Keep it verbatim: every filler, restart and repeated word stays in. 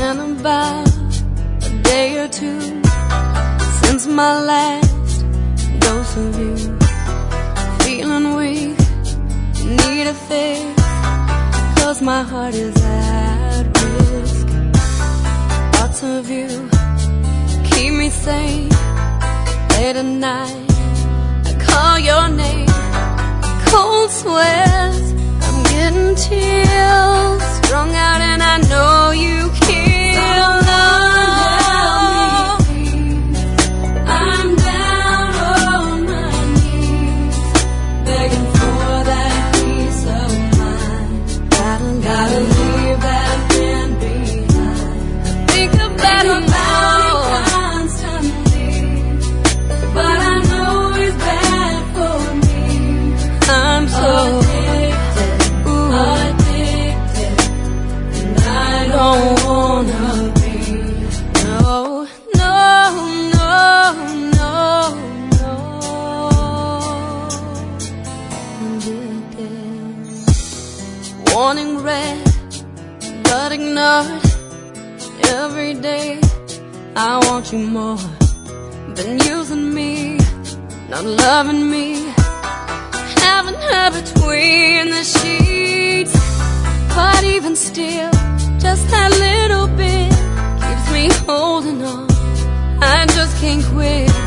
been about a day or two since my last dose of you. Feeling weak, need a fix, 'cause my heart is at risk. Thoughts of you keep me sane. Late at night I call your name. Cold sweats, I'm getting chills. Strung out and I know you kill. Love me, I'm down on my knees, begging for that peace of mind. Gotta, gotta leave that man behind. Think about him now constantly, but I know he's bad for me. I'm so addicted, ooh, addicted, and I don't wanna be. No, no, no, no, no. Addicted. Warning red, but ignored. Every day I want you more. Been using me, not loving me. Haven't her between the sheets, but even still, just that little bit keeps me holding on. I just can't quit.